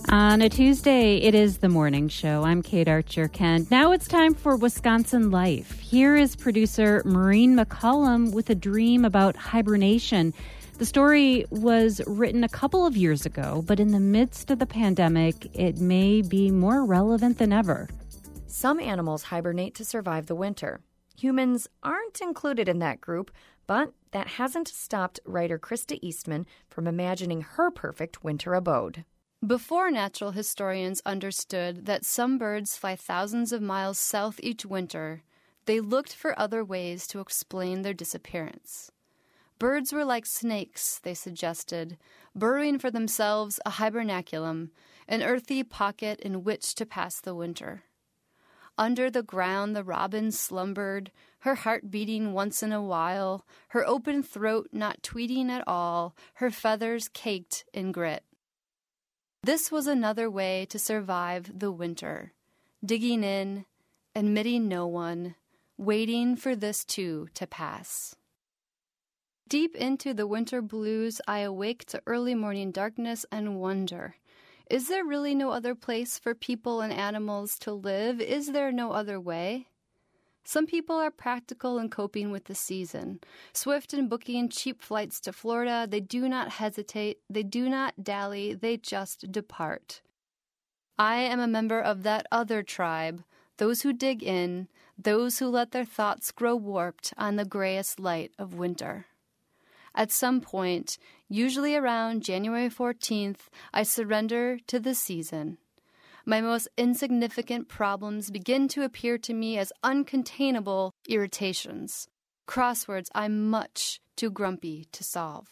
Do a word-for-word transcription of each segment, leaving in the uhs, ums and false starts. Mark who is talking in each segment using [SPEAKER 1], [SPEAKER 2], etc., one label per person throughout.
[SPEAKER 1] On a Tuesday, it is the morning show. I'm Kate Archer-Kent. Now it's time for Wisconsin Life. Here is producer Maureen McCollum with a dream about hibernation. The story was written a couple of years ago, but in the midst of the pandemic, it may be more relevant than ever.
[SPEAKER 2] Some animals hibernate to survive the winter. Humans aren't included in that group, but that hasn't stopped writer Krista Eastman from imagining her perfect winter abode.
[SPEAKER 3] Before natural historians understood that some birds fly thousands of miles south each winter, they looked for other ways to explain their disappearance. Birds were like snakes, they suggested, burrowing for themselves a hibernaculum, an earthy pocket in which to pass the winter. Under the ground the robin slumbered, her heart beating once in a while, her open throat not tweeting at all, her feathers caked in grit. This was another way to survive the winter, digging in, admitting no one, waiting for this too to pass. Deep into the winter blues, I awake to early morning darkness and wonder, is there really no other place for people and animals to live? Is there no other way? Some people are practical in coping with the season. Swift in booking cheap flights to Florida, they do not hesitate, they do not dally, they just depart. I am a member of that other tribe, those who dig in, those who let their thoughts grow warped on the grayest light of winter. At some point, usually around January fourteenth, I surrender to the season. My most insignificant problems begin to appear to me as uncontainable irritations, crosswords I'm much too grumpy to solve.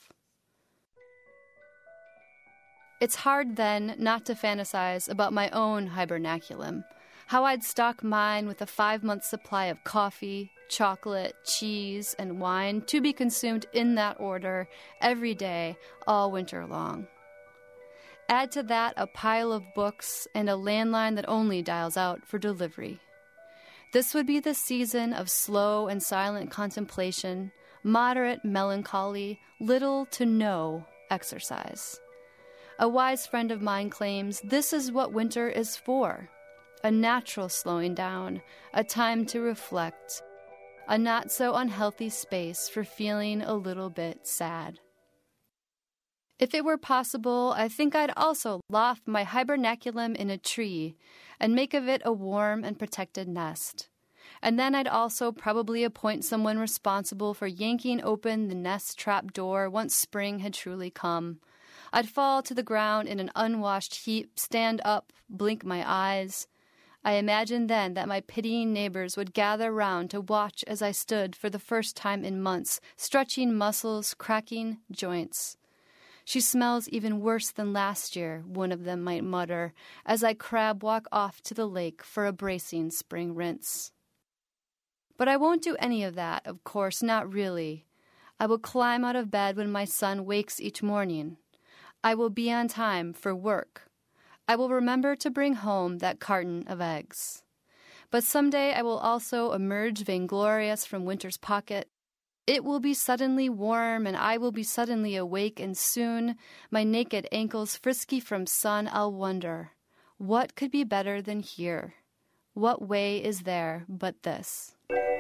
[SPEAKER 3] It's hard then not to fantasize about my own hibernaculum, how I'd stock mine with a five-month supply of coffee, chocolate, cheese, and wine to be consumed in that order every day, all winter long. Add to that a pile of books and a landline that only dials out for delivery. This would be the season of slow and silent contemplation, moderate melancholy, little to no exercise. A wise friend of mine claims this is what winter is for, a natural slowing down, a time to reflect, a not so unhealthy space for feeling a little bit sad. If it were possible, I think I'd also loft my hibernaculum in a tree and make of it a warm and protected nest. And then I'd also probably appoint someone responsible for yanking open the nest trap door once spring had truly come. I'd fall to the ground in an unwashed heap, stand up, blink my eyes. I imagined then that my pitying neighbors would gather round to watch as I stood for the first time in months, stretching muscles, cracking joints. She smells even worse than last year, one of them might mutter, as I crab walk off to the lake for a bracing spring rinse. But I won't do any of that, of course, not really. I will climb out of bed when my son wakes each morning. I will be on time for work. I will remember to bring home that carton of eggs. But someday I will also emerge vainglorious from winter's pocket. It will be suddenly warm, and I will be suddenly awake, and soon, my naked ankles frisky from sun, I'll wonder, what could be better than here? What way is there but this?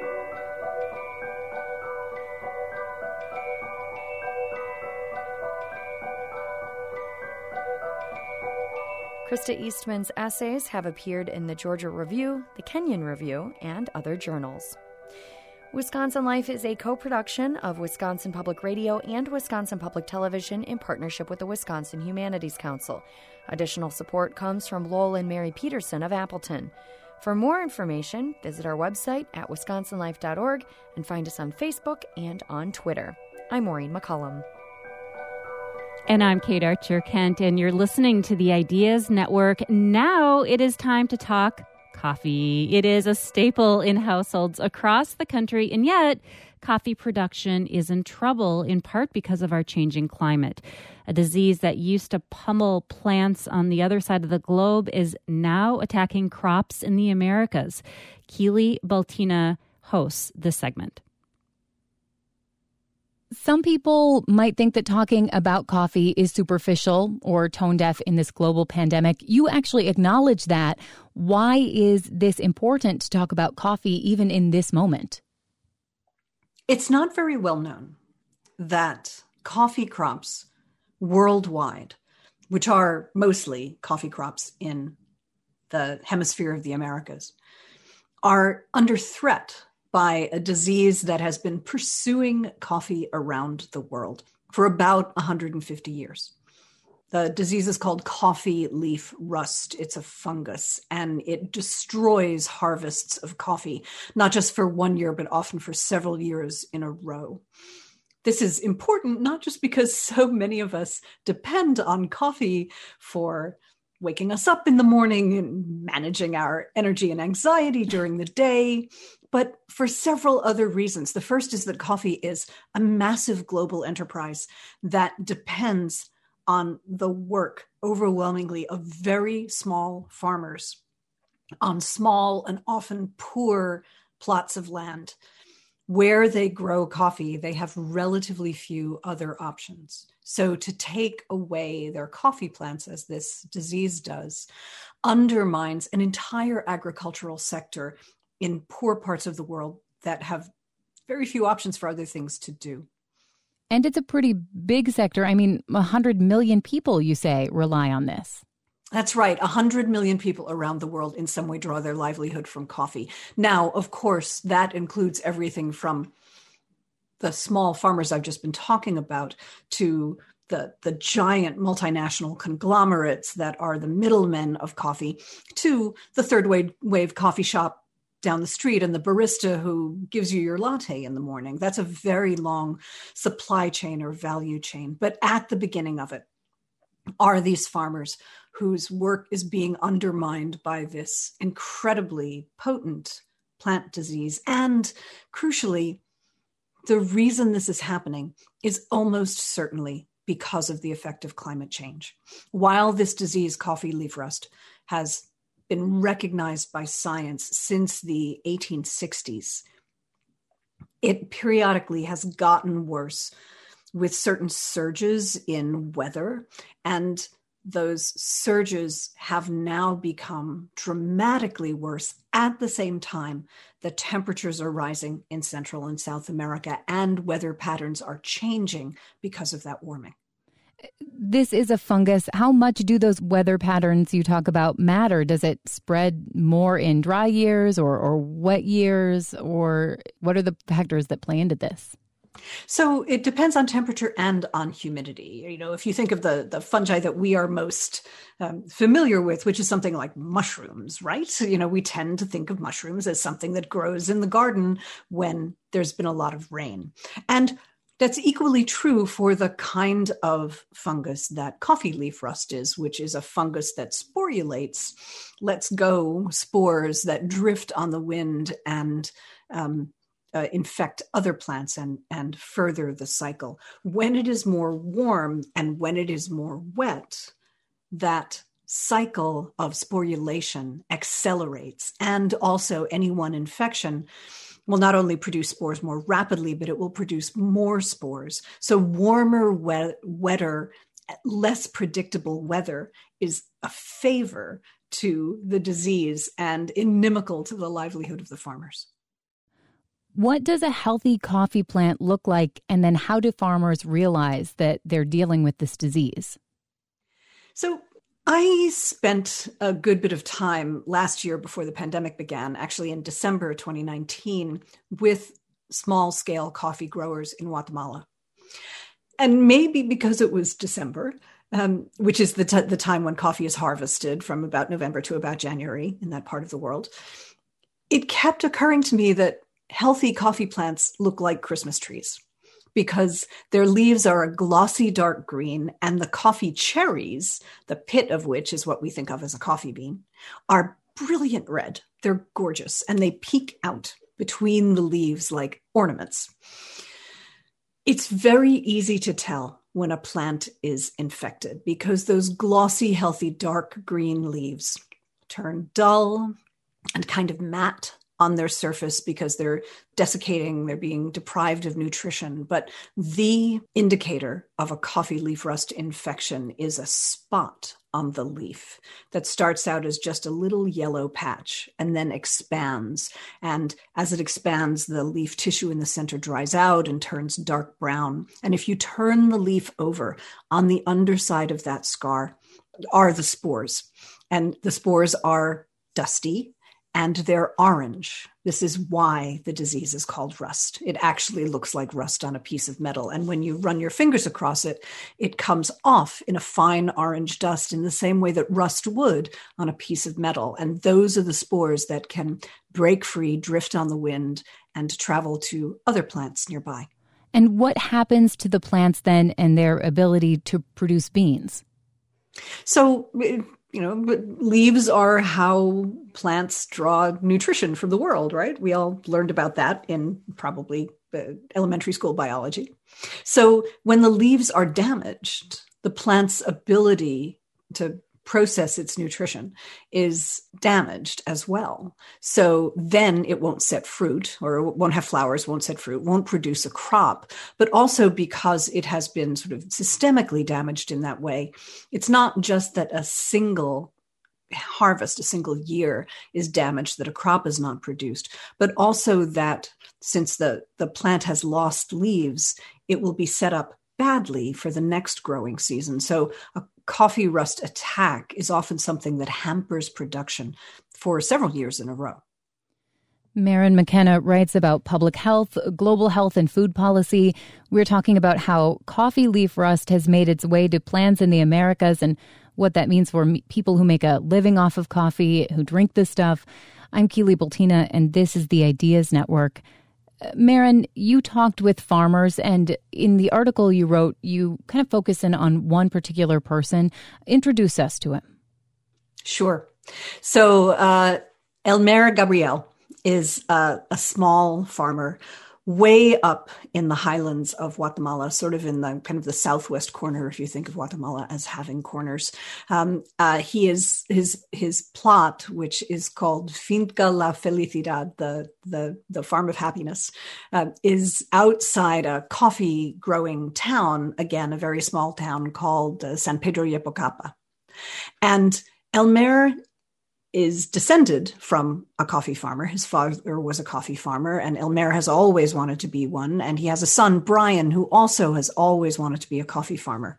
[SPEAKER 2] Krista Eastman's essays have appeared in the Georgia Review, the Kenyon Review, and other journals. Wisconsin Life is a co-production of Wisconsin Public Radio and Wisconsin Public Television in partnership with the Wisconsin Humanities Council. Additional support comes from Lowell and Mary Peterson of Appleton. For more information, visit our website at wisconsin life dot org and find us on Facebook and on Twitter. I'm Maureen McCollum.
[SPEAKER 1] And I'm Kate Archer-Kent, and you're listening to the Ideas Network. Now it is time to talk coffee. It is a staple in households across the country, and yet coffee production is in trouble, in part because of our changing climate. A disease that used to pummel plants on the other side of the globe is now attacking crops in the Americas. Keely Baltina hosts this segment.
[SPEAKER 4] Some people might think that talking about coffee is superficial or tone deaf in this global pandemic. You actually acknowledge that. Why is this important to talk about coffee even in this moment?
[SPEAKER 5] It's not very well known that coffee crops worldwide, which are mostly coffee crops in the hemisphere of the Americas, are under threat by a disease that has been pursuing coffee around the world for about one hundred fifty years. The disease is called coffee leaf rust. It's a fungus, and it destroys harvests of coffee, not just for one year, but often for several years in a row. This is important, not just because so many of us depend on coffee for waking us up in the morning and managing our energy and anxiety during the day, but for several other reasons. The first is that coffee is a massive global enterprise that depends on the work, overwhelmingly, of very small farmers on small and often poor plots of land. Where they grow coffee, they have relatively few other options. So to take away their coffee plants, as this disease does, undermines an entire agricultural sector in poor parts of the world that have very few options for other things to do.
[SPEAKER 4] And it's a pretty big sector. I mean, one hundred million people, you say, rely on this.
[SPEAKER 5] That's right. one hundred million people around the world in some way draw their livelihood from coffee. Now, of course, that includes everything from the small farmers I've just been talking about to the, the giant multinational conglomerates that are the middlemen of coffee, to the third wave, wave coffee shop down the street and the barista who gives you your latte in the morning. That's a very long supply chain or value chain. But at the beginning of it are these farmers whose work is being undermined by this incredibly potent plant disease. And crucially, the reason this is happening is almost certainly because of the effect of climate change. While this disease, coffee leaf rust, has been recognized by science since the eighteen sixties, it periodically has gotten worse with certain surges in weather, and those surges have now become dramatically worse. At the same time, the temperatures are rising in Central and South America, and weather patterns are changing because of that warming.
[SPEAKER 4] This is a fungus. How much do those weather patterns you talk about matter? Does it spread more in dry years or, or wet years? Or what are the factors that play into this?
[SPEAKER 5] So it depends on temperature and on humidity. You know, if you think of the, the fungi that we are most um, familiar with, which is something like mushrooms, right? You know, we tend to think of mushrooms as something that grows in the garden when there's been a lot of rain. And that's equally true for the kind of fungus that coffee leaf rust is, which is a fungus that sporulates, lets go spores that drift on the wind and um, Uh, infect other plants and, and further the cycle. When it is more warm and when it is more wet, that cycle of sporulation accelerates. And also any one infection will not only produce spores more rapidly, but it will produce more spores. So warmer, wet, wetter, less predictable weather is a favor to the disease and inimical to the livelihood of the farmers.
[SPEAKER 4] What does a healthy coffee plant look like? And then how do farmers realize that they're dealing with this disease?
[SPEAKER 5] So I spent a good bit of time last year before the pandemic began, actually in December twenty nineteen, with small-scale coffee growers in Guatemala. And maybe because it was December, um, which is the, t- the time when coffee is harvested from about November to about January in that part of the world, it kept occurring to me that healthy coffee plants look like Christmas trees because their leaves are a glossy dark green, and the coffee cherries, the pit of which is what we think of as a coffee bean, are brilliant red. They're gorgeous, and they peek out between the leaves like ornaments. It's very easy to tell when a plant is infected because those glossy, healthy, dark green leaves turn dull and kind of matte on their surface because they're desiccating, they're being deprived of nutrition. But the indicator of a coffee leaf rust infection is a spot on the leaf that starts out as just a little yellow patch and then expands. And as it expands, the leaf tissue in the center dries out and turns dark brown. And if you turn the leaf over, on the underside of that scar are the spores. And the spores are dusty and they're orange. This is why the disease is called rust. It actually looks like rust on a piece of metal. And when you run your fingers across it, it comes off in a fine orange dust in the same way that rust would on a piece of metal. And those are the spores that can break free, drift on the wind, and travel to other plants nearby.
[SPEAKER 4] And what happens to the plants then and their ability to produce beans? So,
[SPEAKER 5] you know, leaves are how plants draw nutrition from the world, right? We all learned about that in probably elementary school biology. So when the leaves are damaged, the plant's ability to process its nutrition is damaged as well. So then it won't set fruit, or it won't have flowers, won't set fruit, won't produce a crop. But also because it has been sort of systemically damaged in that way, it's not just that a single harvest, a single year is damaged, that a crop is not produced, but also that since the, the plant has lost leaves, it will be set up badly for the next growing season. So a coffee rust attack is often something that hampers production for several years in a row.
[SPEAKER 4] Maren McKenna writes about public health, global health, and food policy. We're talking about how coffee leaf rust has made its way to plants in the Americas and what that means for people who make a living off of coffee, who drink this stuff. I'm Keely Bultina, and this is the Ideas Network. Maren, you talked with farmers, and in the article you wrote, you kind of focus in on one particular person. Introduce us to him.
[SPEAKER 5] Sure. So uh, Elmer Gabriel is uh, a small farmer way up in the highlands of Guatemala, sort of in the kind of the southwest corner, if you think of Guatemala as having corners. Um, uh, he is his his plot, which is called Finca La Felicidad, the the the farm of happiness, uh, is outside a coffee growing town. Again, a very small town called uh, San Pedro Yepocapa, and Elmer is descended from a coffee farmer. His father was a coffee farmer, and Elmer has always wanted to be one. And he has a son, Brian, who also has always wanted to be a coffee farmer.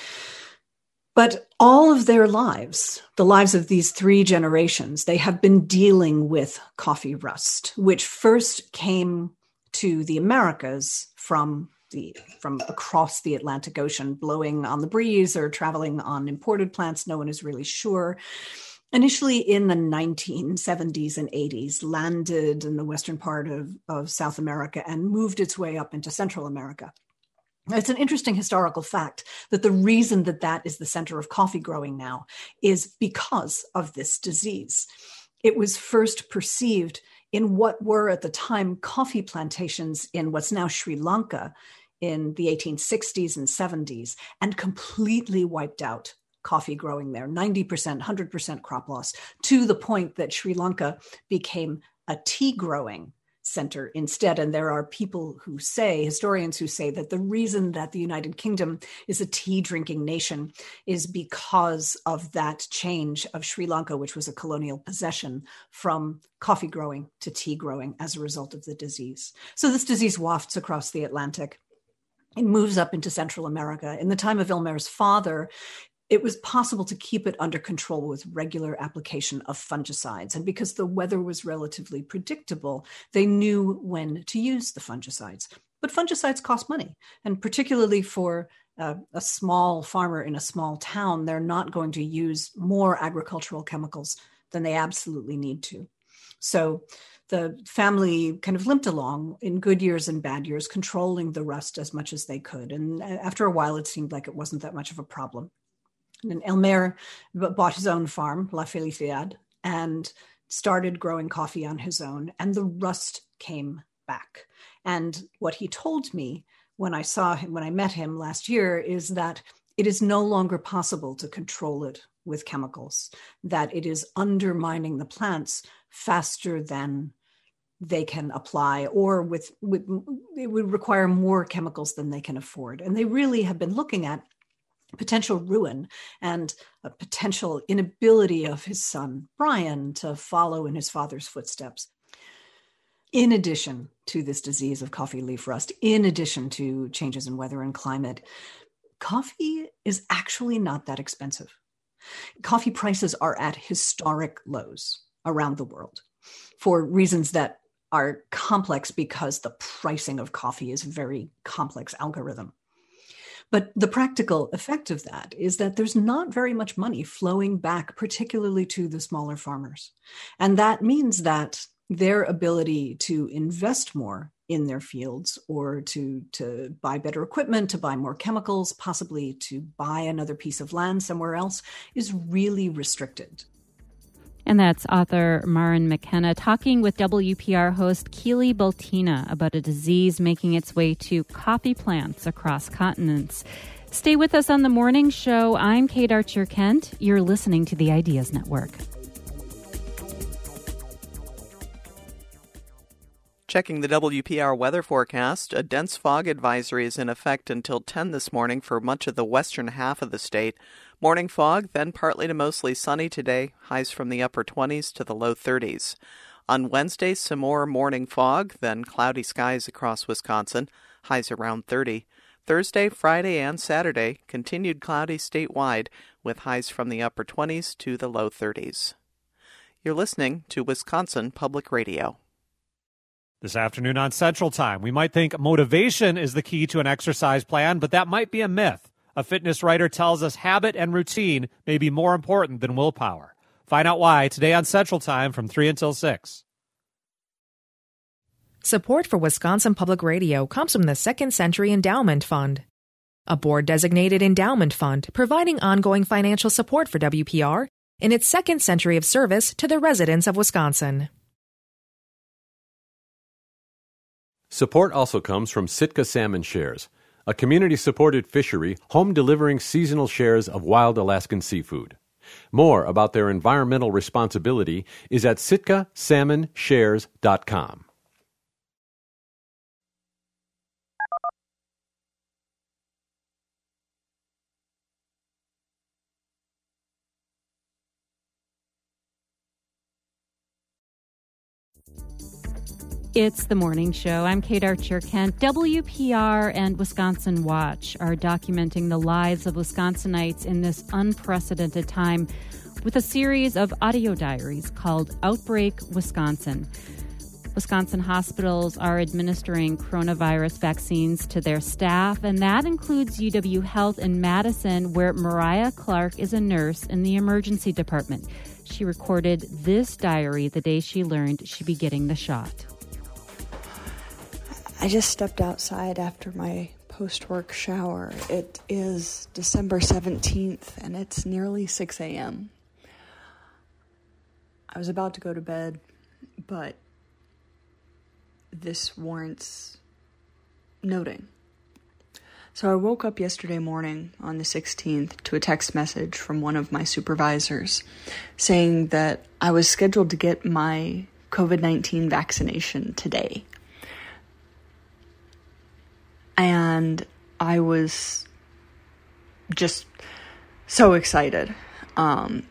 [SPEAKER 5] But all of their lives, the lives of these three generations, they have been dealing with coffee rust, which first came to the Americas from the from across the Atlantic Ocean, blowing on the breeze or traveling on imported plants. No one is really sure. Initially in the nineteen seventies and eighties, landed in the western part of, of South America and moved its way up into Central America. It's an interesting historical fact that the reason that that is the center of coffee growing now is because of this disease. It was first perceived in what were at the time coffee plantations in what's now Sri Lanka in the eighteen sixties and seventies, and completely wiped out coffee growing there, ninety percent, one hundred percent crop loss, to the point that Sri Lanka became a tea growing center instead. And there are people who say, historians who say, that the reason that the United Kingdom is a tea drinking nation is because of that change of Sri Lanka, which was a colonial possession, from coffee growing to tea growing as a result of the disease. So this disease wafts across the Atlantic. It moves up into Central America. In the time of Elmer's father, it was possible to keep it under control with regular application of fungicides. And because the weather was relatively predictable, they knew when to use the fungicides. But fungicides cost money. And particularly for uh, a small farmer in a small town, they're not going to use more agricultural chemicals than they absolutely need to. So the family kind of limped along in good years and bad years, controlling the rust as much as they could. And after a while, it seemed like it wasn't that much of a problem. And Elmer bought his own farm, La Felicidad, and started growing coffee on his own. And the rust came back. And what he told me when I saw him, when I met him last year, is that it is no longer possible to control it with chemicals, that it is undermining the plants faster than they can apply, or with, with it would require more chemicals than they can afford. And they really have been looking at potential ruin and a potential inability of his son, Brian, to follow in his father's footsteps. In addition to this disease of coffee leaf rust, in addition to changes in weather and climate, coffee is actually not that expensive. Coffee prices are at historic lows around the world for reasons that are complex because the pricing of coffee is a very complex algorithm. But the practical effect of that is that there's not very much money flowing back, particularly to the smaller farmers. And that means that their ability to invest more in their fields, or to, to buy better equipment, to buy more chemicals, possibly to buy another piece of land somewhere else, is really restricted.
[SPEAKER 1] And that's author Maren McKenna talking with W P R host Keely Baltina about a disease making its way to coffee plants across continents. Stay with us on the morning show. I'm Kate Archer-Kent. You're listening to the Ideas Network.
[SPEAKER 6] Checking the W P R weather forecast, a dense fog advisory is in effect until ten this morning for much of the western half of the state. Morning fog, then partly to mostly sunny today, highs from the upper twenties to the low thirties. On Wednesday, some more morning fog, then cloudy skies across Wisconsin, highs around thirty. Thursday, Friday, and Saturday, continued cloudy statewide, with highs from the upper twenties to the low thirties. You're listening to Wisconsin Public Radio.
[SPEAKER 7] This afternoon on Central Time, we might think motivation is the key to an exercise plan, but that might be a myth. A fitness writer tells us habit and routine may be more important than willpower. Find out why today on Central Time from three until six.
[SPEAKER 8] Support for Wisconsin Public Radio comes from the Second Century Endowment Fund, a board-designated endowment fund providing ongoing financial support for W P R in its second century of service to the residents of Wisconsin.
[SPEAKER 9] Support also comes from Sitka Salmon Shares, a community-supported fishery home delivering seasonal shares of wild Alaskan seafood. More about their environmental responsibility is at sitka salmon shares dot com.
[SPEAKER 1] It's the morning show. I'm Kate Archer-Kent. W P R and Wisconsin Watch are documenting the lives of Wisconsinites in this unprecedented time with a series of audio diaries called Outbreak Wisconsin. Wisconsin hospitals are administering coronavirus vaccines to their staff, and that includes U W Health in Madison, where Mariah Clark is a nurse in the emergency department. She recorded this diary the day she learned she'd be getting the shot.
[SPEAKER 10] I just stepped outside after my post-work shower. It is December seventeenth, and it's nearly six a.m. I was about to go to bed, but this warrants noting. So I woke up yesterday morning on the sixteenth to a text message from one of my supervisors saying that I was scheduled to get my covid nineteen vaccination today. And I was just so excited. Um,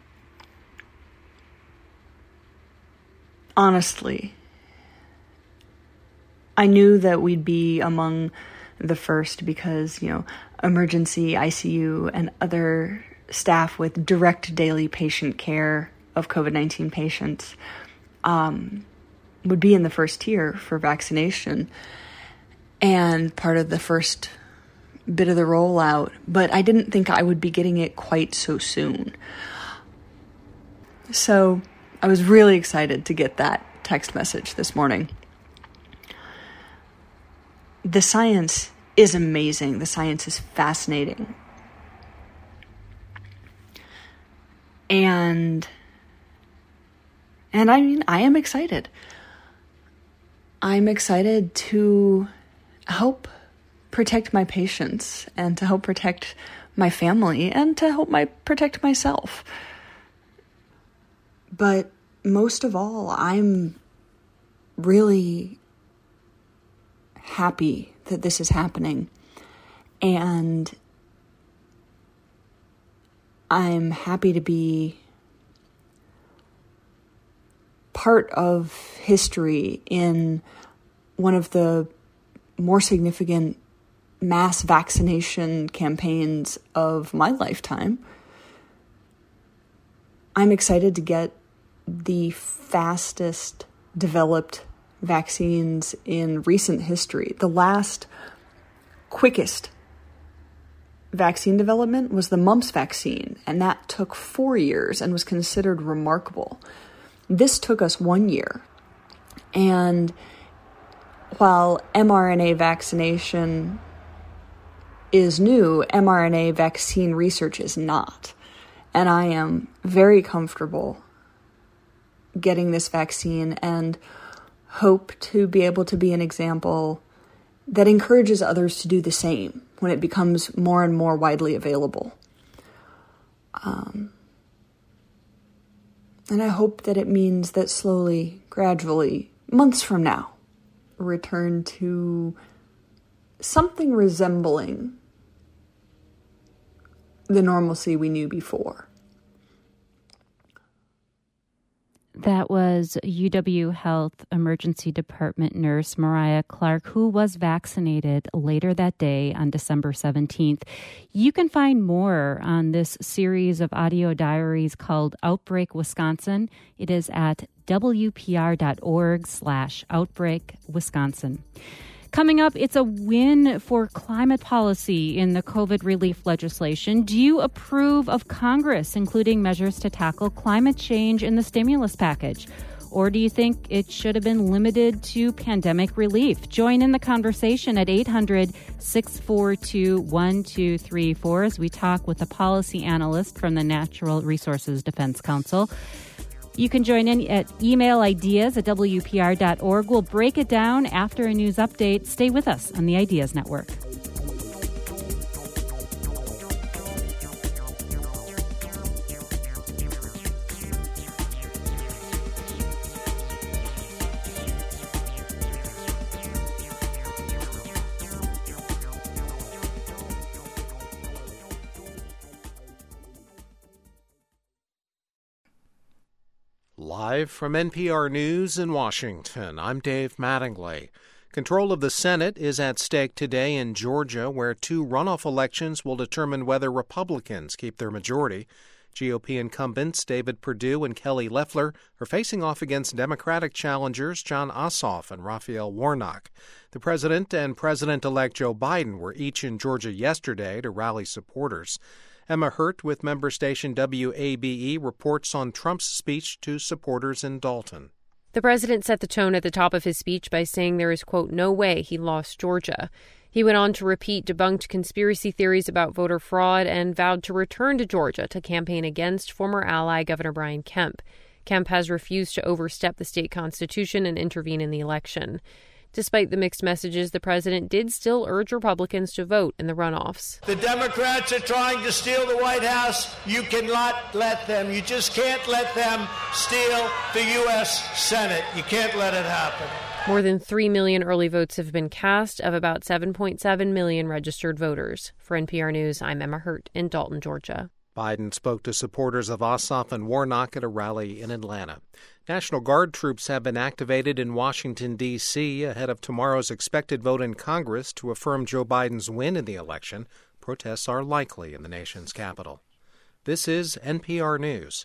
[SPEAKER 10] honestly, I knew that we'd be among the first because, you know, emergency I C U and other staff with direct daily patient care of covid nineteen patients um, would be in the first tier for vaccination. And part of the first bit of the rollout, but I didn't think I would be getting it quite so soon. So I was really excited to get that text message this morning. The science is amazing. The science is fascinating. And, and I mean, I am excited. I'm excited to help protect my patients and to help protect my family and to help my protect myself. But most of all, I'm really happy that this is happening. And I'm happy to be part of history in one of the more significant mass vaccination campaigns of my lifetime. I'm excited to get the fastest developed vaccines in recent history. The last quickest vaccine development was the mumps vaccine, and that took four years and was considered remarkable. This took us one year. And while mRNA vaccination is new, mRNA vaccine research is not. And I am very comfortable getting this vaccine and hope to be able to be an example that encourages others to do the same when it becomes more and more widely available. Um, and I hope that it means that slowly, gradually, months from now, a return to something resembling the normalcy we knew before.
[SPEAKER 1] That was U W Health Emergency Department nurse Mariah Clark, who was vaccinated later that day on December seventeenth. You can find more on this series of audio diaries called Outbreak Wisconsin. It is at W P R dot org slash Outbreak Wisconsin. Coming up, it's a win for climate policy in the COVID relief legislation. Do you approve of Congress including measures to tackle climate change in the stimulus package? Or do you think it should have been limited to pandemic relief? Join in the conversation at eight hundred, six four two, one two three four as we talk with a policy analyst from the Natural Resources Defense Council. You can join in at email ideas at W P R dot org. We'll break it down after a news update. Stay with us on the Ideas Network.
[SPEAKER 11] Live from N P R News in Washington, I'm Dave Mattingly. Control of the Senate is at stake today in Georgia, where two runoff elections will determine whether Republicans keep their majority. G O P incumbents David Perdue and Kelly Loeffler are facing off against Democratic challengers Jon Ossoff and Raphael Warnock. The president and President-elect Joe Biden were each in Georgia yesterday to rally supporters. Emma Hurt with member station W A B E reports on Trump's speech to supporters in Dalton.
[SPEAKER 12] The president set the tone at the top of his speech by saying there is, quote, no way he lost Georgia. He went on to repeat debunked conspiracy theories about voter fraud and vowed to return to Georgia to campaign against former ally Governor Brian Kemp. Kemp has refused to overstep the state constitution and intervene in the election. Despite the mixed messages, the president did still urge Republicans to vote in the runoffs.
[SPEAKER 13] The Democrats are trying to steal the White House. You cannot let them. You just can't let them steal the U S Senate. You can't let it happen.
[SPEAKER 12] More than three million early votes have been cast of about seven point seven million registered voters. For N P R News, I'm Emma Hurt in Dalton, Georgia.
[SPEAKER 11] Biden spoke to supporters of Ossoff and Warnock at a rally in Atlanta. National Guard troops have been activated in Washington, D C ahead of tomorrow's expected vote in Congress to affirm Joe Biden's win in the election. Protests are likely in the nation's capital. This is N P R News.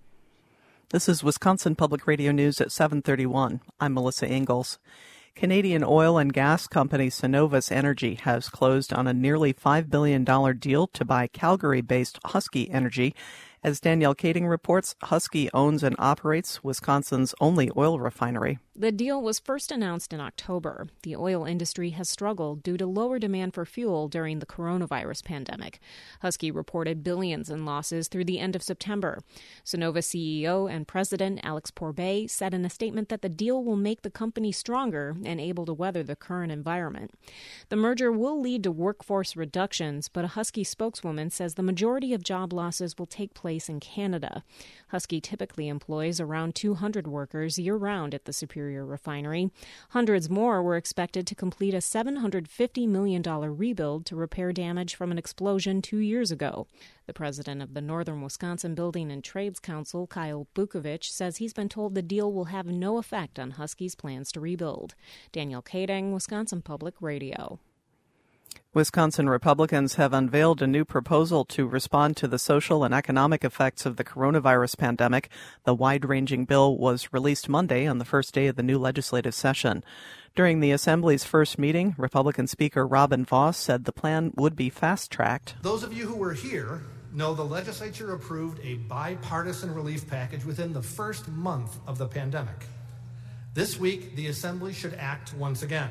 [SPEAKER 6] This is Wisconsin Public Radio News at seven thirty-one. I'm Melissa Ingalls. Canadian oil and gas company Cenovus Energy has closed on a nearly five billion dollars deal to buy Calgary-based Husky Energy. As Danielle Kading reports, Husky owns and operates Wisconsin's only oil refinery.
[SPEAKER 14] The deal was first announced in October. The oil industry has struggled due to lower demand for fuel during the coronavirus pandemic. Husky reported billions in losses through the end of September. Cenovus C E O and President Alex Pourbaix said in a statement that the deal will make the company stronger and able to weather the current environment. The merger will lead to workforce reductions, but a Husky spokeswoman says the majority of job losses will take place in Canada. Husky typically employs around two hundred workers year-round at the Superior Superior Refinery. Hundreds more were expected to complete a seven hundred fifty million dollars rebuild to repair damage from an explosion two years ago. The president of the Northern Wisconsin Building and Trades Council, Kyle Bukovich, says he's been told the deal will have no effect on Husky's plans to rebuild. Danielle Kading, Wisconsin Public Radio.
[SPEAKER 6] Wisconsin Republicans have unveiled a new proposal to respond to the social and economic effects of the coronavirus pandemic. The wide-ranging bill was released Monday on the first day of the new legislative session. During the Assembly's first meeting, Republican Speaker Robin Vos said the plan would be fast-tracked.
[SPEAKER 15] Those of you who were here know the legislature approved a bipartisan relief package within the first month of the pandemic. This week, the Assembly should act once again.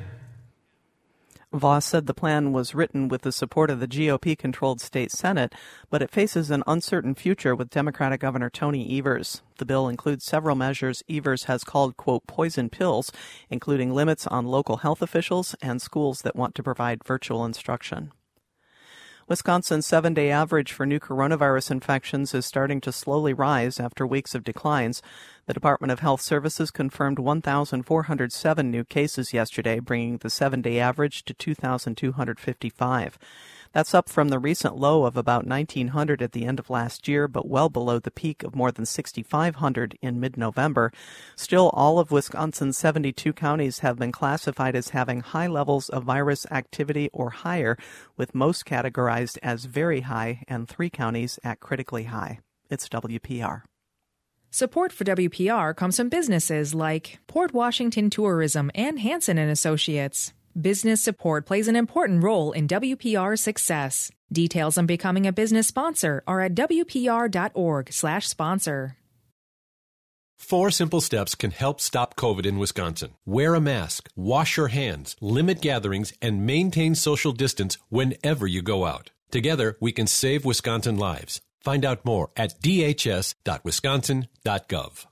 [SPEAKER 6] Vos said the plan was written with the support of the G O P-controlled state Senate, but it faces an uncertain future with Democratic Governor Tony Evers. The bill includes several measures Evers has called, quote, poison pills, including limits on local health officials and schools that want to provide virtual instruction. Wisconsin's seven-day average for new coronavirus infections is starting to slowly rise after weeks of declines. The Department of Health Services confirmed one thousand four hundred seven new cases yesterday, bringing the seven-day average to two thousand two hundred fifty-five. That's up from the recent low of about nineteen hundred at the end of last year, but well below the peak of more than sixty-five hundred in mid-November. Still, all of Wisconsin's seventy-two counties have been classified as having high levels of virus activity or higher, with most categorized as very high and three counties at critically high. It's W P R.
[SPEAKER 8] Support for W P R comes from businesses like Port Washington Tourism and Hansen and Associates. Business support plays an important role in W P R's success. Details on becoming a business sponsor are at W P R dot org slash sponsor.
[SPEAKER 9] Four simple steps can help stop COVID in Wisconsin. Wear a mask, wash your hands, limit gatherings, and maintain social distance whenever you go out. Together, we can save Wisconsin lives. Find out more at D H S dot wisconsin dot gov.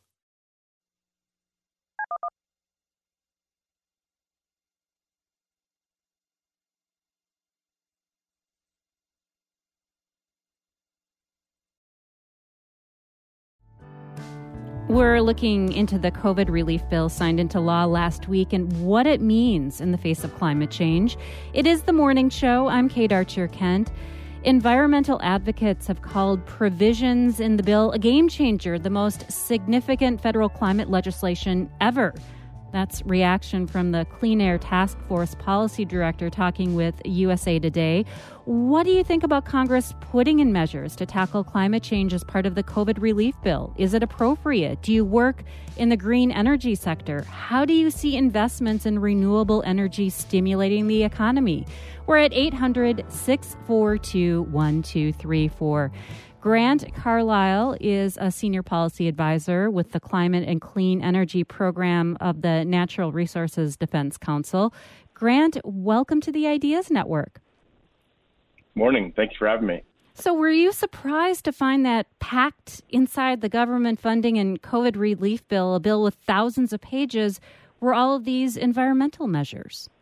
[SPEAKER 1] We're looking into the COVID relief bill signed into law last week and what it means in the face of climate change. It is the morning show. I'm Kate Archer-Kent. Environmental advocates have called provisions in the bill a game changer, the most significant federal climate legislation ever. That's reaction from the Clean Air Task Force policy director talking with U S A Today. What do you think about Congress putting in measures to tackle climate change as part of the COVID relief bill? Is it appropriate? Do you work in the green energy sector? How do you see investments in renewable energy stimulating the economy? We're at eight hundred, six four two, one two three four. Grant Carlisle is a senior policy advisor with the Climate and Clean Energy Program of the Natural Resources Defense Council. Grant, welcome to the Ideas Network.
[SPEAKER 16] Morning. Thanks for having me.
[SPEAKER 1] So were you surprised to find that packed inside the government funding and COVID relief bill, a bill with thousands of pages, were all of these environmental measures?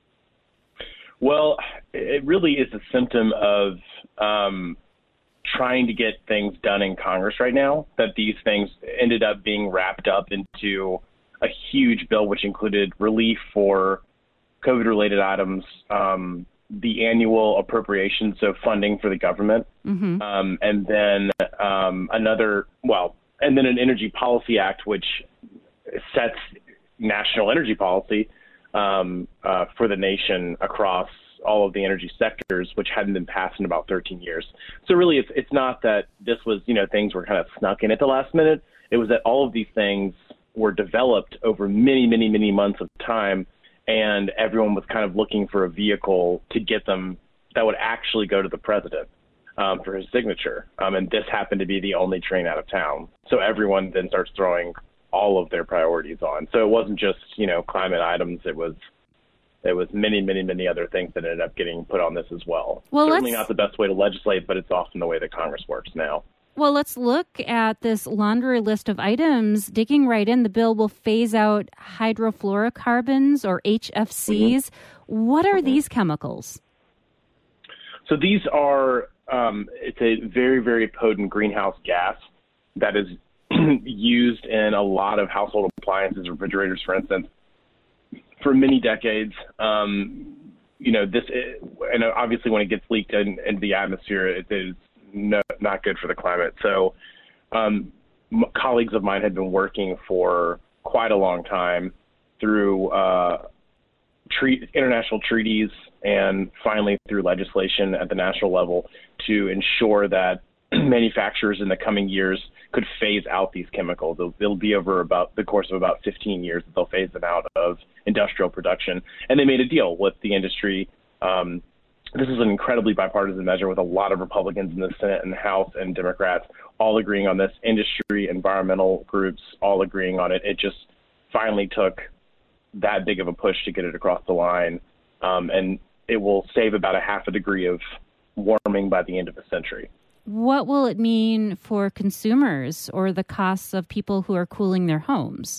[SPEAKER 16] Well, it really is a symptom of um, trying to get things done in Congress right now, that these things ended up being wrapped up into a huge bill, which included relief for COVID-related items, um, the annual appropriations of funding for the government, mm-hmm. um, and then um, another, well, and then an Energy Policy Act, which sets national energy policy um, uh, for the nation across all of the energy sectors, which hadn't been passed in about thirteen years. So really, it's it's not that this was, you know, things were kind of snuck in at the last minute. It was that all of these things were developed over many, many, many months of time, and everyone was kind of looking for a vehicle to get them that would actually go to the president um, for his signature. Um, and this happened to be the only train out of town. So everyone then starts throwing all of their priorities on. So it wasn't just, you know, climate items. It was There was many, many, many other things that ended up getting put on this as well. well Certainly not the best way to legislate, but it's often the way that Congress works now.
[SPEAKER 1] Well, let's look at this laundry list of items. Digging right in, the bill will phase out hydrofluorocarbons or H F Cs. Mm-hmm. What are mm-hmm. these chemicals?
[SPEAKER 16] So these are, um, it's a very, very potent greenhouse gas that is used in a lot of household appliances, refrigerators, for instance, for many decades. Um, you know, this, and obviously when it gets leaked in, into the atmosphere, it is no, not good for the climate. So um, m- colleagues of mine had been working for quite a long time through uh, treat, international treaties and finally through legislation at the national level to ensure that manufacturers in the coming years could phase out these chemicals. It'll, it'll be over about the course of about fifteen years that they'll phase them out of industrial production. And they made a deal with the industry. Um, this is an incredibly bipartisan measure with a lot of Republicans in the Senate and the House and Democrats all agreeing on this, industry, environmental groups all agreeing on it. It just finally took that big of a push to get it across the line. Um, and it will save about a half a degree of warming by the end of the century.
[SPEAKER 1] What will it mean for consumers or the costs of people who are cooling their homes?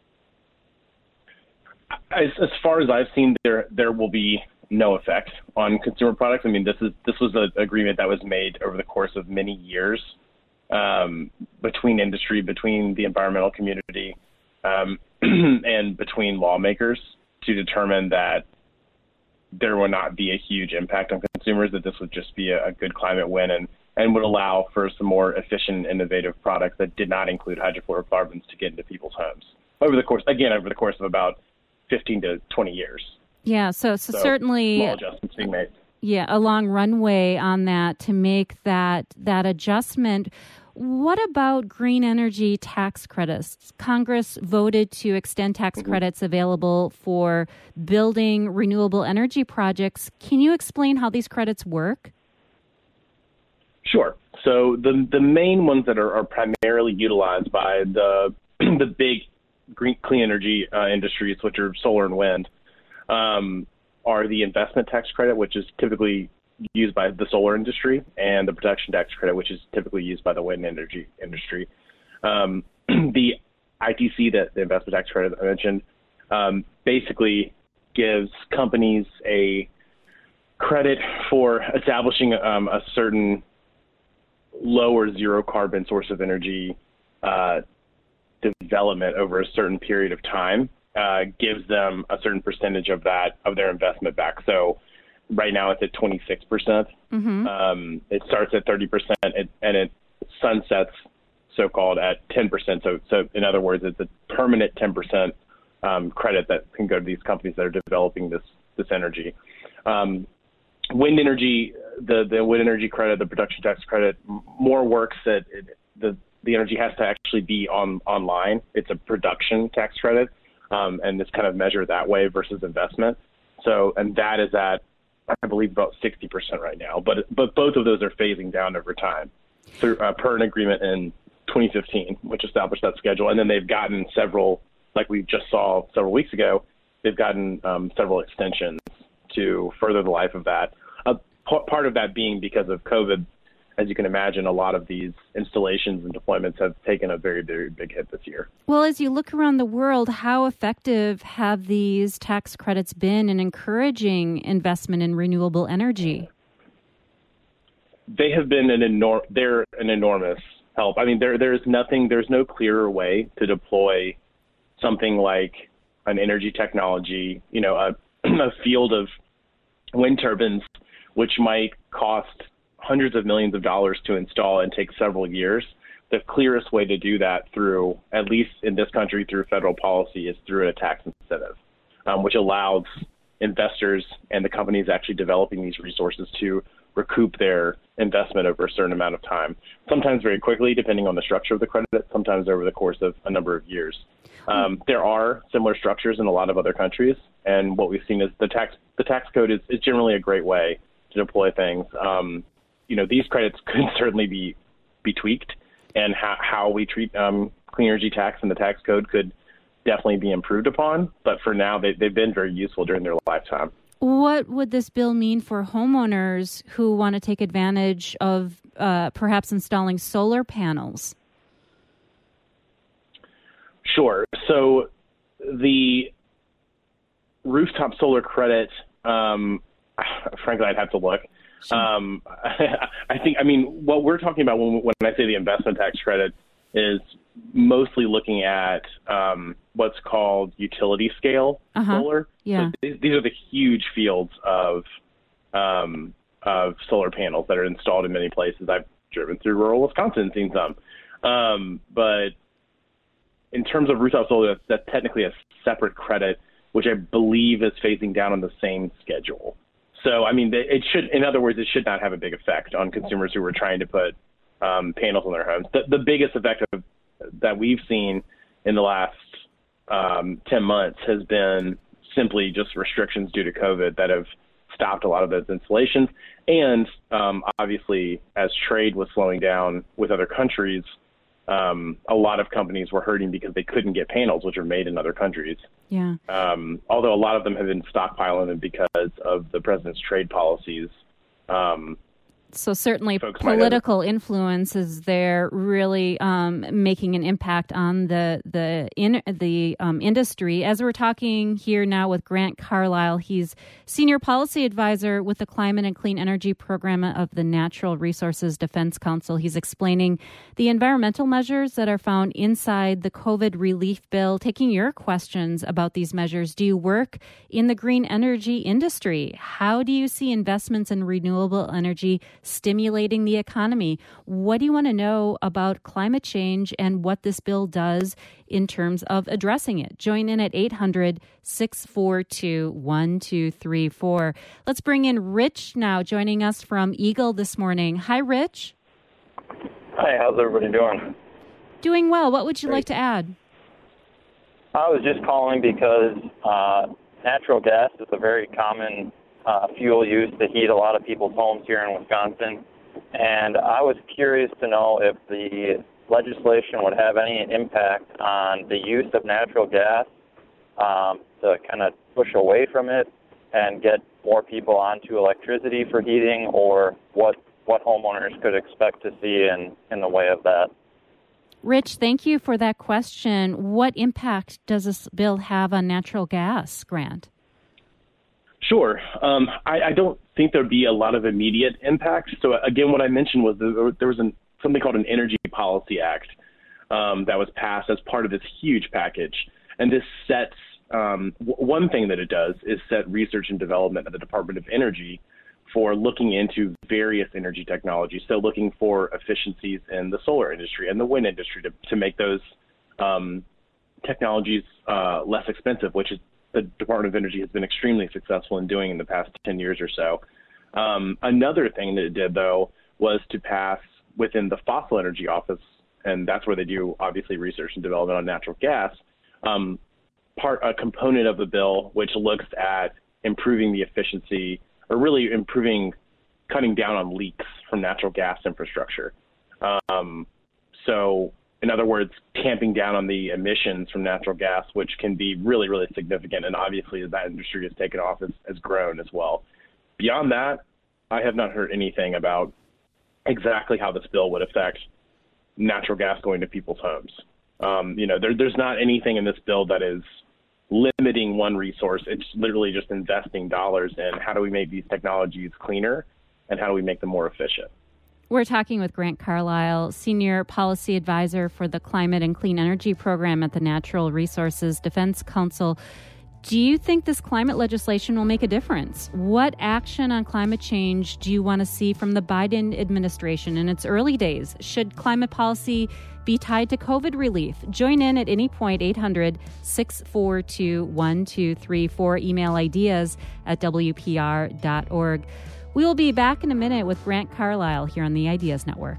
[SPEAKER 16] As, as far as I've seen, there there will be no effect on consumer products. I mean, this is this was an agreement that was made over the course of many years um, between industry, between the environmental community, um, and between lawmakers to determine that there will not be a huge impact on consumers, that this would just be a, a good climate win and, and would allow for some more efficient, innovative products that did not include hydrofluorocarbons to get into people's homes over the course, again, over the course of about fifteen to twenty years.
[SPEAKER 1] Yeah, so, so,
[SPEAKER 16] so
[SPEAKER 1] certainly
[SPEAKER 16] small adjustments being made.
[SPEAKER 1] Yeah, a long runway on that to make that that adjustment. What about green energy tax credits? Congress voted to extend tax mm-hmm. credits available for building renewable energy projects. Can you explain how these credits work?
[SPEAKER 16] Sure. So the the main ones that are, are primarily utilized by the the big green clean energy uh, industries, which are solar and wind, um, are the investment tax credit, which is typically used by the solar industry, and the production tax credit, which is typically used by the wind energy industry. Um, the I T C, the, the investment tax credit I mentioned, um, basically gives companies a credit for establishing um, a certain low or zero carbon source of energy uh, development over a certain period of time, uh, gives them a certain percentage of that, of their investment back. So right now it's at twenty-six percent. Mm-hmm. Um, it starts at thirty percent and, and it sunsets, so-called, at ten percent. So, so in other words, it's a permanent ten percent um, credit that can go to these companies that are developing this this energy. Um, wind energy, the, the wind energy credit, the production tax credit, more works that it, the the energy has to actually be on online. It's a production tax credit, um, and it's kind of measured that way versus investment. So, and that is at, I believe, about sixty percent right now. But but both of those are phasing down over time through, uh, per an agreement in twenty fifteen, which established that schedule. And then they've gotten several, like we just saw several weeks ago, they've gotten um, several extensions to further the life of that. Uh, p- part of that being because of COVID. As you can imagine, a lot of these installations and deployments have taken a very, very big hit this year.
[SPEAKER 1] Well, as you look around the world, how effective have these tax credits been in encouraging investment in renewable energy?
[SPEAKER 16] They have been an enor- they're an enormous help. I mean, there there's nothing, there's no clearer way to deploy something like an energy technology, you know, a, a field of wind turbines, which might cost hundreds of millions of dollars to install and take several years. The clearest way to do that through, at least in this country, through federal policy is through a tax incentive, um, which allows investors and the companies actually developing these resources to recoup their investment over a certain amount of time, sometimes very quickly, depending on the structure of the credit, sometimes over the course of a number of years. Um, there are similar structures in a lot of other countries, and what we've seen is the tax the tax code is, is generally a great way to deploy things. Um, you know, these credits could certainly be, be tweaked, and how, how we treat um, clean energy tax and the tax code could definitely be improved upon. But for now, they, they've been very useful during their lifetime.
[SPEAKER 1] What would this bill mean for homeowners who want to take advantage of uh, perhaps installing solar panels?
[SPEAKER 16] Sure. So the rooftop solar credit, um, frankly, I'd have to look. Um, I think, I mean, what we're talking about when, when I say the investment tax credit is mostly looking at um, what's called utility scale
[SPEAKER 1] uh-huh.
[SPEAKER 16] solar.
[SPEAKER 1] Yeah.
[SPEAKER 16] So these, these are the huge fields of um, of solar panels that are installed in many places. I've driven through rural Wisconsin and seen some. Um, but in terms of rooftop solar, that's, that's technically a separate credit, which I believe is phasing down on the same schedule. So, I mean, it should, in other words, it should not have a big effect on consumers who are trying to put um, panels on their homes. The, the biggest effect of, that we've seen in the last um, ten months has been simply just restrictions due to COVID that have stopped a lot of those installations. And um, obviously, as trade was slowing down with other countries, um, a lot of companies were hurting because they couldn't get panels, which are made in other countries.
[SPEAKER 1] Yeah.
[SPEAKER 16] Um, although a lot of them have been stockpiling them because of the president's trade policies. Um,
[SPEAKER 1] So certainly political influence is there really um, making an impact on the the in, the um, industry. As we're talking here now with Grant Carlisle, he's Senior Policy Advisor with the Climate and Clean Energy Program of the Natural Resources Defense Council. He's explaining the environmental measures that are found inside the COVID relief bill, taking your questions about these measures. Do you work in the green energy industry? How do you see investments in renewable energy stimulating the economy? What do you want to know about climate change and what this bill does in terms of addressing it? Join in at eight hundred, six four two, one two three four. Let's bring in Rich now, joining us from Eagle this morning. Hi, Rich.
[SPEAKER 17] Hi, how's everybody doing?
[SPEAKER 1] Doing well. What would you Great. like to add?
[SPEAKER 17] I was just calling because uh, natural gas is a very common Uh, fuel used to heat a lot of people's homes here in Wisconsin. And I was curious to know if the legislation would have any impact on the use of natural gas um, to kind of push away from it and get more people onto electricity for heating, or what, what homeowners could expect to see in, in the way of that.
[SPEAKER 1] Rich, thank you for that question. What impact does this bill have on natural gas, Grant?
[SPEAKER 16] Sure. Um, I, I don't think there'd be a lot of immediate impact. So again, what I mentioned was there, there was an, something called an Energy Policy Act um, that was passed as part of this huge package. And this sets, um, w- one thing that it does is set research and development at the Department of Energy for looking into various energy technologies. So looking for efficiencies in the solar industry and the wind industry to, to make those um, technologies uh, less expensive, which is the Department of Energy has been extremely successful in doing in the past ten years or so. Um, another thing that it did, though, was to pass within the Fossil Energy Office, and that's where they do, obviously, research and development on natural gas, um, part a component of the bill which looks at improving the efficiency, or really improving, cutting down on leaks from natural gas infrastructure. Um, so in other words, tamping down on the emissions from natural gas, which can be really, really significant. And obviously, as that industry has taken off, has, has grown as well. Beyond that, I have not heard anything about exactly how this bill would affect natural gas going to people's homes. Um, you know, there, there's not anything in this bill that is limiting one resource. It's literally just investing dollars in how do we make these technologies cleaner and how do we make them more efficient.
[SPEAKER 1] We're talking with Grant Carlisle, Senior Policy Advisor for the Climate and Clean Energy Program at the Natural Resources Defense Council. Do you think this climate legislation will make a difference? What action on climate change do you want to see from the Biden administration in its early days? Should climate policy be tied to COVID relief? Join in at any point, eight hundred, six four two, one two three four. Email ideas at W P R dot org. We will be back in a minute with Grant Carlisle here on the Ideas Network.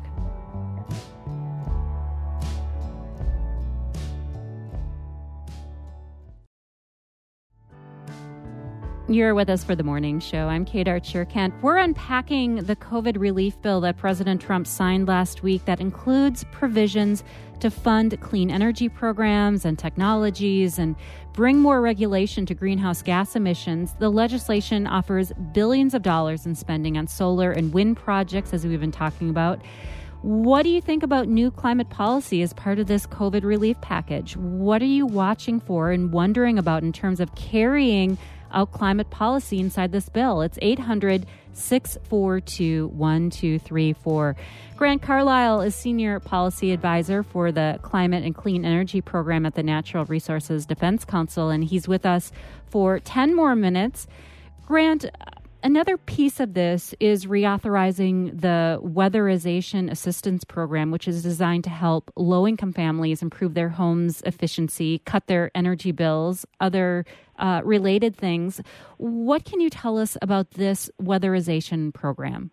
[SPEAKER 1] You're with us for the morning show. I'm Kate Archer-Kent. We're unpacking the COVID relief bill that President Trump signed last week that includes provisions to fund clean energy programs and technologies and bring more regulation to greenhouse gas emissions. The legislation offers billions of dollars in spending on solar and wind projects, as we've been talking about. What do you think about new climate policy as part of this COVID relief package? What are you watching for and wondering about in terms of carrying out climate policy inside this bill. It's eight hundred, six four two, one two three four. Grant Carlisle is Senior Policy Advisor for the Climate and Clean Energy Program at the Natural Resources Defense Council, and he's with us for ten more minutes. Grant, another piece of this is reauthorizing the Weatherization Assistance Program, which is designed to help low-income families improve their homes' efficiency, cut their energy bills, other uh, related things. What can you tell us about this Weatherization Program?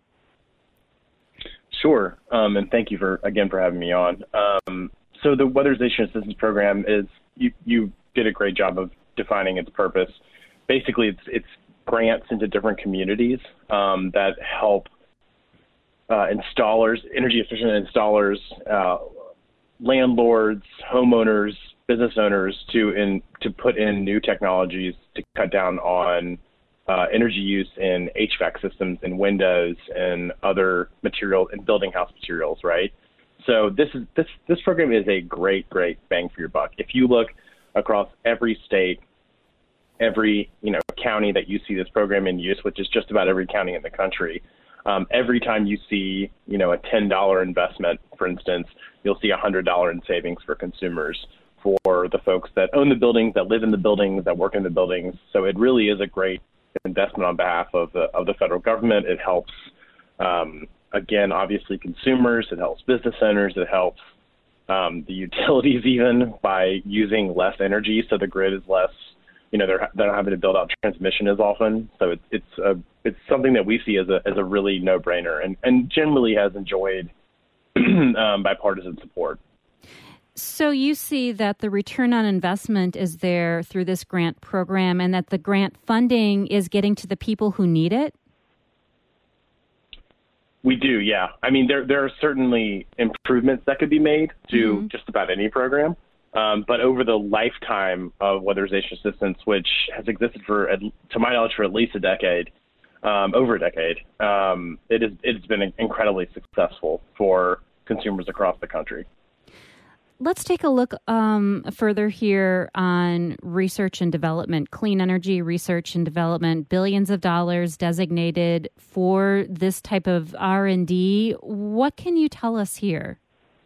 [SPEAKER 16] Sure, um, and thank you for again for having me on. Um, so the Weatherization Assistance Program is you, you did a great job of defining its purpose. Basically, it's it's grants into different communities um, that help uh, installers, energy efficient installers, uh, landlords, homeowners, business owners to in to put in new technologies to cut down on Uh, energy use in H V A C systems and windows and other materials and building house materials, right? So this is this this program is a great, great bang for your buck. If you look across every state, every you know county that you see this program in use, which is just about every county in the country, um, every time you see you know a ten dollar investment, for instance, you'll see a one hundred dollars in savings for consumers, for the folks that own the buildings, that live in the buildings, that work in the buildings. So it really is a great investment on behalf of the of the federal government. It helps, um, again, obviously consumers. It helps business owners. It helps um, the utilities even by using less energy, so the grid is less. You know, they're they're not having to build out transmission as often. So it's it's a it's something that we see as a as a really no brainer, and and generally has enjoyed um, bipartisan support.
[SPEAKER 1] So you see that the return on investment is there through this grant program and that the grant funding is getting to the people who need it?
[SPEAKER 16] We do, yeah. I mean, there there are certainly improvements that could be made to mm-hmm. just about any program. Um, but over the lifetime of weatherization assistance, which has existed for, to my knowledge, for at least a decade, um, over a decade, um, it is, it's been incredibly successful for consumers across the country.
[SPEAKER 1] Let's take a look um, further here on research and development, clean energy research and development, billions of dollars designated for this type of R and D. What can you tell us here?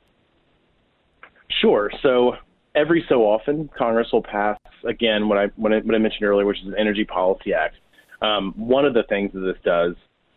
[SPEAKER 16] Sure. So every so often, Congress will pass, again, what I, what I, what I mentioned earlier, which is an Energy Policy Act. Um, one of the things that this does,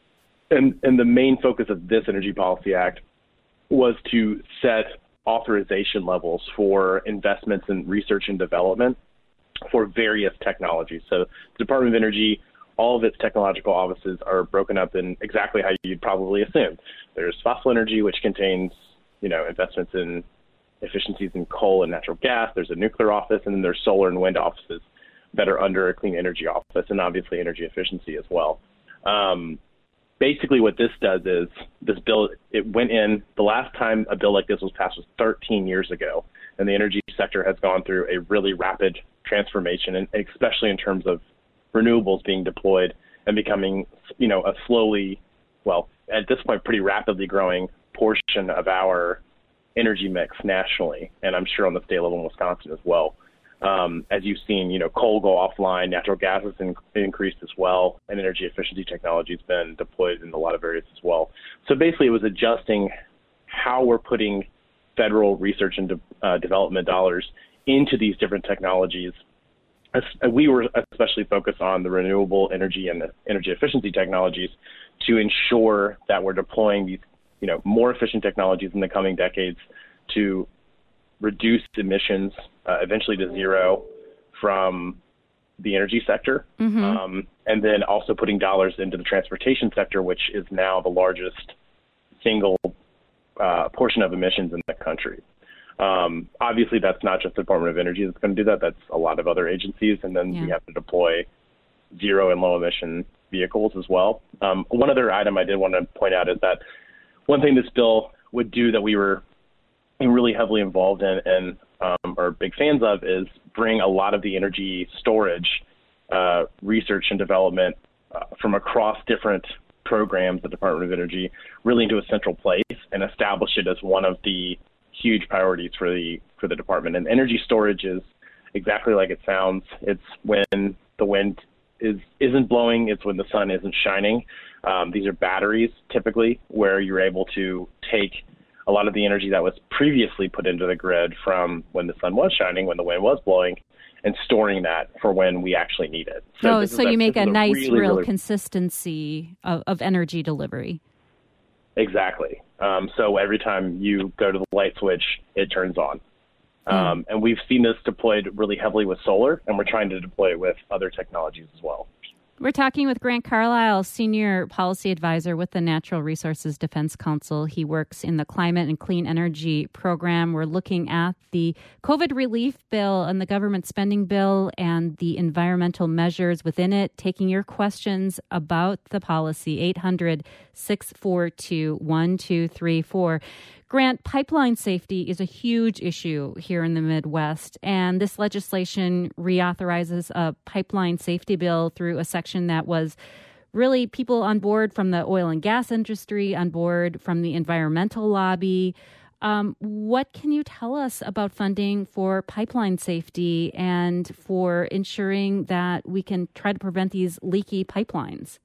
[SPEAKER 16] and, and the main focus of this Energy Policy Act was to set authorization levels for investments in research and development for various technologies. So the Department of Energy, all of its technological offices are broken up in exactly how you'd probably assume. There's fossil energy, which contains, you know, investments in efficiencies in coal and natural gas. There's a nuclear office, and then there's solar and wind offices that are under a clean energy office, and obviously energy efficiency as well. Um, Basically, what this does is this bill, it went in, the last time a bill like this was passed was thirteen years ago, and the energy sector has gone through a really rapid transformation, and especially in terms of renewables being deployed and becoming, you know, a slowly, well, at this point, pretty rapidly growing portion of our energy mix nationally, and I'm sure on the state level in Wisconsin as well. Um, as you've seen, you know, coal go offline, natural gas has in, increased as well, and energy efficiency technology has been deployed in a lot of areas as well. So basically, it was adjusting how we're putting federal research and de- uh, development dollars into these different technologies. As, we were especially focused on the renewable energy and the energy efficiency technologies to ensure that we're deploying these, you know, more efficient technologies in the coming decades to reduce emissions uh, eventually to zero from the energy sector, mm-hmm. um, and then also putting dollars into the transportation sector, which is now the largest single uh, portion of emissions in the country. Um, obviously, that's not just the Department of Energy that's going to do that. That's a lot of other agencies, and then yeah. we have to deploy zero and low emission vehicles as well. Um, one other item I did want to point out is that one thing this bill would do that we were really heavily involved in and um, are big fans of is bring a lot of the energy storage uh, research and development uh, from across different programs, the Department of Energy, really into a central place and establish it as one of the huge priorities for the for the department. And energy storage is exactly like it sounds. It's when the wind is isn't blowing. It's when the sun isn't shining. Um, these are batteries typically where you're able to take a lot of the energy that was previously put into the grid from when the sun was shining, when the wind was blowing, and storing that for when we actually need it.
[SPEAKER 1] So, oh, so
[SPEAKER 16] a,
[SPEAKER 1] you make a, a nice,
[SPEAKER 16] really,
[SPEAKER 1] real
[SPEAKER 16] really...
[SPEAKER 1] consistency of, of energy delivery.
[SPEAKER 16] Exactly. Um, so every time you go to the light switch, it turns on. Mm. Um, and we've seen this deployed really heavily with solar, and we're trying to deploy it with other technologies as well.
[SPEAKER 1] We're talking with Grant Carlisle, Senior Policy Advisor with the Natural Resources Defense Council. He works in the Climate and Clean Energy Program. We're looking at the COVID relief bill and the government spending bill and the environmental measures within it, taking your questions about the policy, eight hundred, six four two, one two three four. Grant, pipeline safety is a huge issue here in the Midwest, and this legislation reauthorizes a pipeline safety bill through a section that was really people on board from the oil and gas industry, on board from the environmental lobby. Um, what can you tell us about funding for pipeline safety and for ensuring that we can try to prevent these leaky pipelines?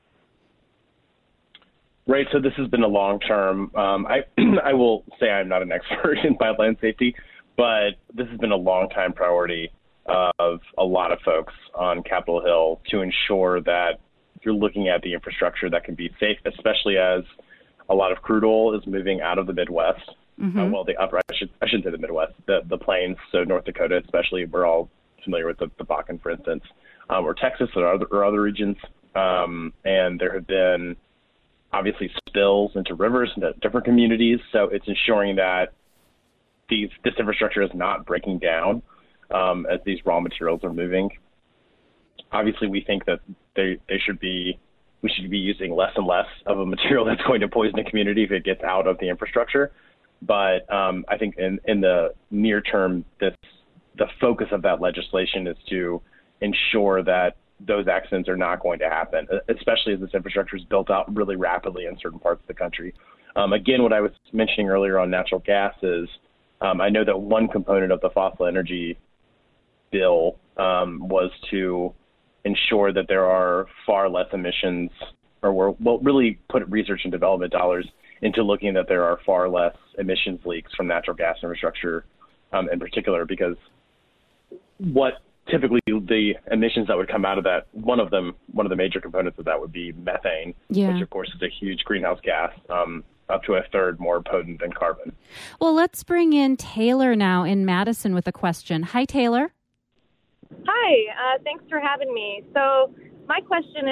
[SPEAKER 16] Right. So this has been a long term. Um, I I will say I'm not an expert in pipeline safety, but this has been a long time priority of a lot of folks on Capitol Hill to ensure that you're looking at the infrastructure that can be safe, especially as a lot of crude oil is moving out of the Midwest. Mm-hmm. Uh, well, the upper, I, should, I shouldn't say the Midwest, the, the plains, so North Dakota especially. We're all familiar with the, the Bakken, for instance, um, or Texas or other, or other regions. Um, and there have been obviously spills into rivers into different communities. So it's ensuring that these this infrastructure is not breaking down um, as these raw materials are moving. Obviously, we think that they, they should be we should be using less and less of a material that's going to poison a community if it gets out of the infrastructure. But um, I think in, in the near term, this the focus of that legislation is to ensure that those accidents are not going to happen, especially as this infrastructure is built out really rapidly in certain parts of the country. Um, again, what I was mentioning earlier on natural gas is um, I know that one component of the fossil energy bill um, was to ensure that there are far less emissions, or we're, well, really put research and development dollars into looking that there are far less emissions leaks from natural gas infrastructure um, in particular, because what typically the emissions that would come out of that, one of them, one of the major components of that would be methane, yeah. which of course is a huge greenhouse gas, um, up to a third more potent than carbon.
[SPEAKER 1] Well, let's bring in Taylor now in Madison with a question. Hi, Taylor.
[SPEAKER 18] Hi, uh, thanks for having me. So my question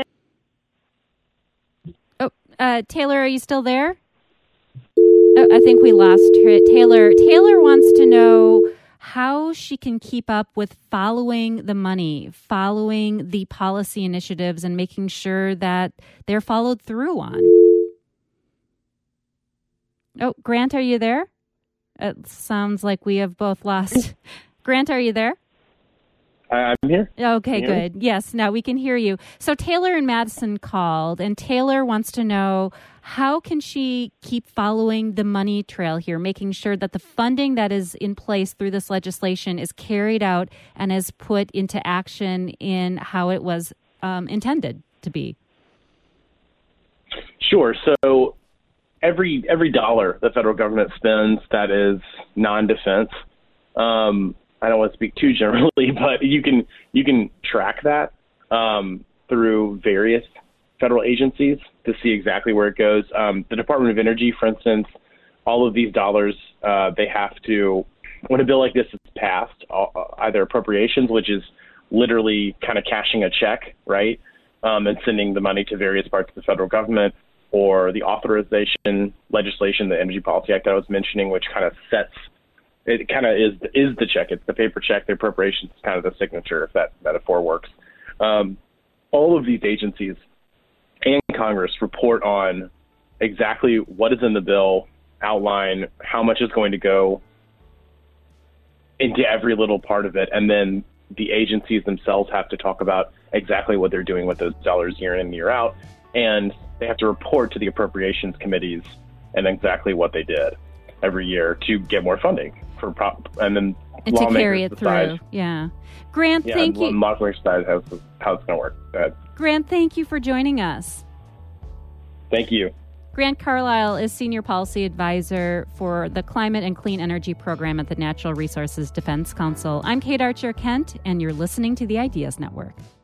[SPEAKER 18] is...
[SPEAKER 1] Oh, uh, Taylor, are you still there? Oh, I think we lost her. Taylor. Taylor wants to know how she can keep up with following the money, following the policy initiatives, and making sure that they're followed through on. Oh, Grant, are you there? It sounds like we have both lost. Grant, are you there?
[SPEAKER 16] I'm here.
[SPEAKER 1] Okay, good. Me? Yes, now we can hear you. So Taylor in Madison called, and Taylor wants to know, how can she keep following the money trail here, making sure that the funding that is in place through this legislation is carried out and is put into action in how it was um, intended to be?
[SPEAKER 16] Sure. So every every dollar the federal government spends that is non-defense, um, I don't want to speak too generally, but you can you can track that um, through various federal agencies to see exactly where it goes. Um, the Department of Energy, for instance, all of these dollars, uh, they have to, when a bill like this is passed, uh, either appropriations, which is literally kind of cashing a check, right, um, and sending the money to various parts of the federal government, or the authorization legislation, the Energy Policy Act that I was mentioning, which kind of sets, it kind of is is the check. It's the paper check. The appropriations is kind of the signature, if that metaphor works. Um, all of these agencies and Congress report on exactly what is in the bill, outline how much is going to go into every little part of it, and then the agencies themselves have to talk about exactly what they're doing with those dollars year in and year out, and they have to report to the appropriations committees and exactly what they did every year to get more funding for prop, and then
[SPEAKER 1] and to carry it through. Yeah, Grant,
[SPEAKER 16] yeah,
[SPEAKER 1] thank you.
[SPEAKER 16] Lawmakers decide how, how it's going to work. Go ahead.
[SPEAKER 1] Grant, thank you for joining us.
[SPEAKER 16] Thank you.
[SPEAKER 1] Grant Carlisle is Senior Policy Advisor for the Climate and Clean Energy Program at the Natural Resources Defense Council. I'm Kate Archer Kent, and you're listening to the Ideas Network.